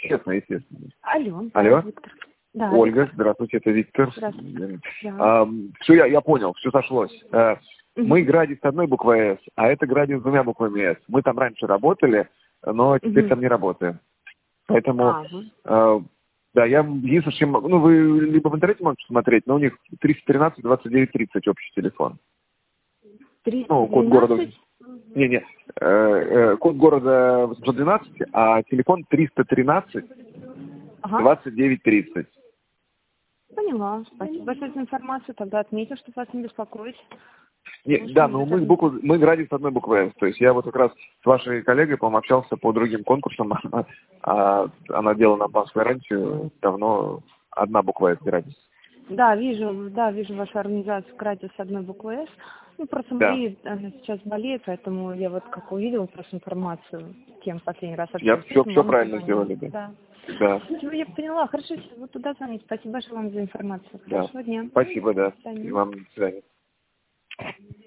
естественно, естественно. Алло, Алло? Виктор. Да, Ольга, Виктор. здравствуйте, это Виктор. Здравствуйте. Да. Все, я понял, все сошлось. Мы Мгм. Градис с одной буквой «С», а это Градис с двумя буквами «С». Мы там раньше работали, но теперь Мгм. там не работаем. Поэтому, Ага. да, я единственное, чем могу, ну, вы либо в интернете можете смотреть, но у них 313-29-30 общий телефон. Ну, код города... 312? Не-не, код города 812, а телефон 313 Ага. 29-30. Поняла. Спасибо большое за информацию. Тогда отметил, что вас не беспокоить. Не, да, но мы Градис с одной буквой «С». То есть я вот как раз с вашей коллегой, по-моему, общался по другим конкурсам, она делала нам пас-гарантию, давно одна буква «С» Градис. Да, вижу вашу организацию «Градис» с одной буквой «С». Ну, просто Да. Мария, она сейчас болеет, поэтому я вот как увидела просто информацию, кем последний раз Я общалась. все правильно сделали, да. Да. Да, Всё, я поняла. Хорошо, вот туда звонить. Спасибо большое вам за информацию. да. Хорошего дня. Спасибо, да. До свидания. И вам до свидания.